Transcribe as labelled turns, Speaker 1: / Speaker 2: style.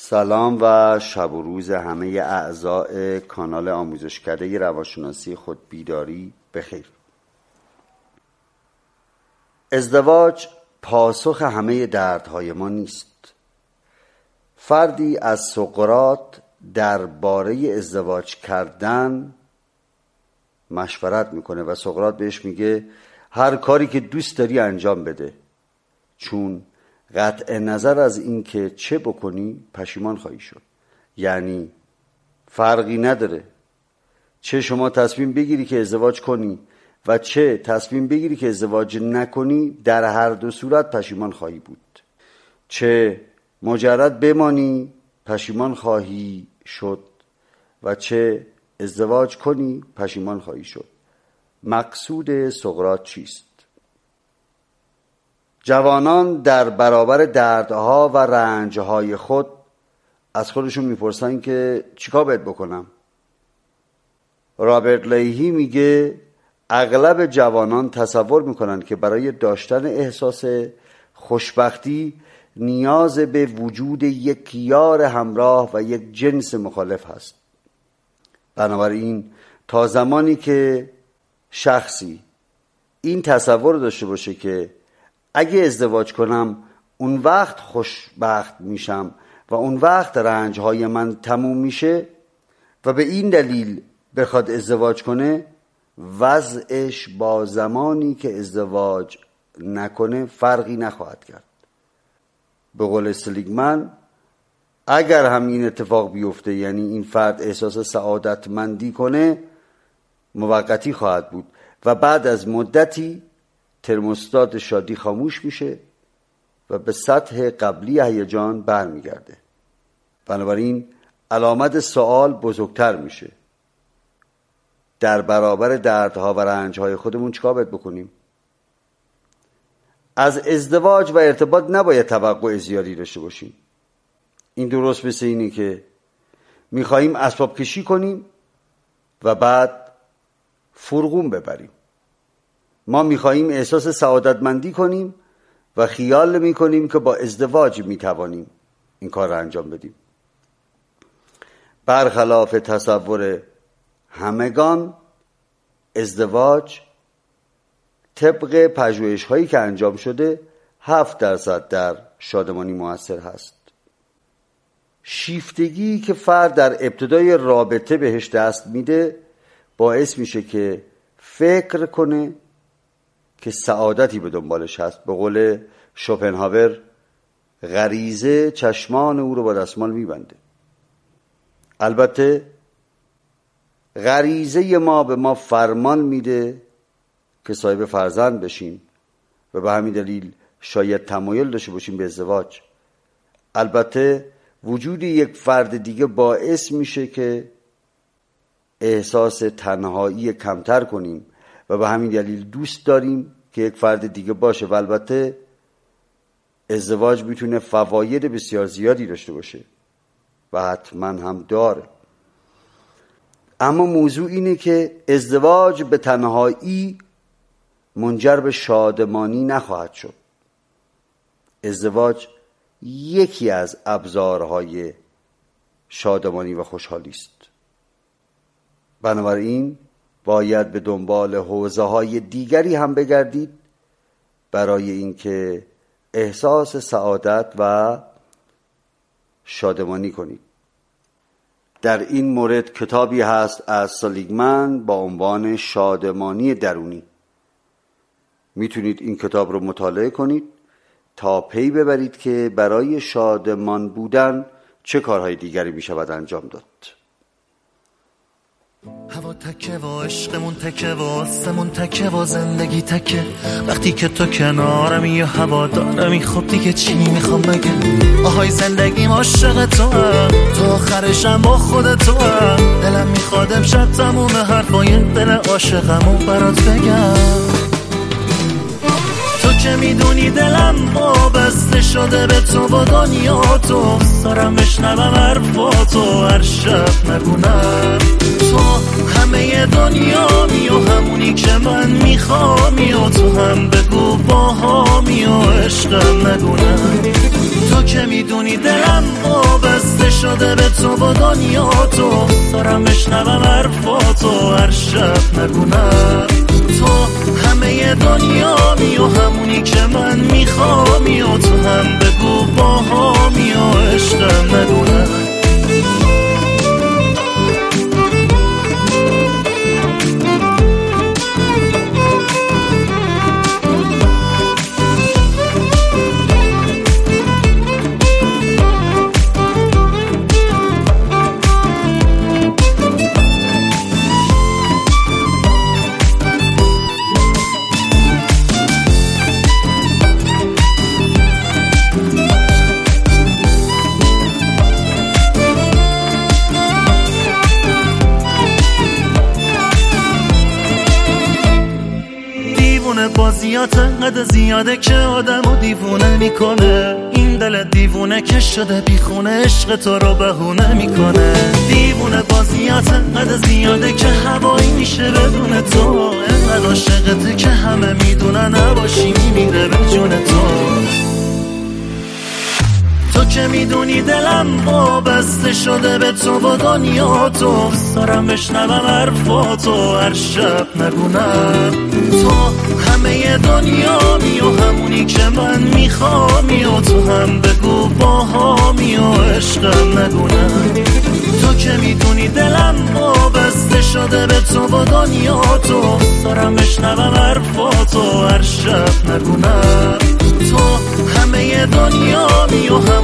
Speaker 1: سلام و شب و روز همه اعضای کانال آموزشکده روانشناسی خودبیداری بخیر. ازدواج پاسخ همه دردهای ما نیست. فردی از سقراط درباره ازدواج کردن مشورت میکنه و سقراط بهش میگه هر کاری که دوست داری انجام بده، چون قطع نظر از این که چه بکنی پشیمان خواهی شد. یعنی فرقی نداره چه شما تصمیم بگیری که ازدواج کنی و چه تصمیم بگیری که ازدواج نکنی، در هر دو صورت پشیمان خواهی بود. چه مجرد بمانی پشیمان خواهی شد و چه ازدواج کنی پشیمان خواهی شد. مقصود سقراط چیست؟ جوانان در برابر دردها و رنجهای خود از خودشون میپرسن که چیکار باید بکنم؟ رابرت لیهی میگه اغلب جوانان تصور میکنن که برای داشتن احساس خوشبختی نیاز به وجود یک یار همراه و یک جنس مخالف هست. بنابراین تا زمانی که شخصی این تصور داشته باشه که اگه ازدواج کنم اون وقت خوشبخت میشم و اون وقت رنجهای من تموم میشه و به این دلیل بخواد ازدواج کنه، وضعش با زمانی که ازدواج نکنه فرقی نخواهد کرد. به قول سلیگمن اگر هم این اتفاق بیفته، یعنی این فرد احساس سعادتمندی کنه، موقتی خواهد بود و بعد از مدتی ترموستات شادی خاموش میشه و به سطح قبلی هیجان برمیگرده. بنابراین علامت سوال بزرگتر میشه. در برابر دردها و رنجهای خودمون چیکار باید بکنیم؟ از ازدواج و ارتباط نباید توقع زیادی داشته باشیم. این درست مثل اینه که میخواییم اسباب کشی کنیم و بعد فرغون ببریم. ما میخواییم احساس سعادتمندی کنیم و خیال میکنیم که با ازدواج میتوانیم این کار را انجام بدیم. برخلاف تصور همگان، ازدواج طبق پژوهش‌هایی که انجام شده 7% در شادمانی مؤثر هست. شیفتگی که فرد در ابتدای رابطه بهش دست میده باعث میشه که فکر کنه که سعادتی به دنبالش هست. به قول شوپنهاور غریزه چشمان او رو با دستمال میبنده. البته غریزه ما به ما فرمان میده که صاحب فرزند بشیم و به همین دلیل شاید تمایل داشته باشیم به ازدواج. البته وجود یک فرد دیگه باعث میشه که احساس تنهایی کمتر کنیم و به همین دلیل دوست داریم که یک فرد دیگه باشه. و البته ازدواج میتونه فواید بسیار زیادی داشته باشه و حتما هم داره. اما موضوع اینه که ازدواج به تنهایی منجر به شادمانی نخواهد شد. ازدواج یکی از ابزارهای شادمانی و خوشحالی است. بنابراین باید به دنبال حوزه‌های دیگری هم بگردید برای اینکه احساس سعادت و شادمانی کنید. در این مورد کتابی هست از سلیگمن با عنوان شادمانی درونی. میتونید این کتاب رو مطالعه کنید تا پی ببرید که برای شادمان بودن چه کارهای دیگری میشود انجام داد.
Speaker 2: هوا تکه و عشقمون تکه و آسمون تکه و زندگی تکه. وقتی که تو کنارمی یا هوا دارمی، خب دیگه چی میخوام بگم؟ آهای زندگیم عاشق تو هم، تو آخرشم با خود تو هم. دلم میخواد امشب تموم حرفای دل عاشقمو برات بگم. تو که میدونی دلم وابسته شده به تو و دنیا تو، سارم بشنوم حرفاتو هر شب نگونم. تو همه دنیا می و همونی که من میخوامی و تو هم بگو با هامی و عشقم نگونم. تو تو که میدونی دلم وابسته شده به تو و دنیا تو، دارم بشنوم حرفاتو هر شب نگونم. تو همه دنیامی و همونی که من میخوامی و تو هم بگو باهامی و عشقم نگونم. بازیات انقدر زیاده که آدمو دیوونه میکنه، این دل دیوونه که شده بیخونه عشق تو رو بهونه میکنه. دیوونه بازیات انقدر زیاده که هوایی میشه بدون تو، انقدر عاشقته که همه میدونن نباشی میمیره به جون تو. تو که میدونی دلم وابسته شده به تو و دنیا تو، دارم بشنوم حرفاتو هر شب نگونم. تو همه دنیامی و همونی که من میخوامی و تو هم بگو باهامی و عشقم نگونم. تو که میدونی دلم وابسته شده به تو و دنیا تو، دارم بشنوم حرفاتو هر شب نگونم. تو همه دنیامی و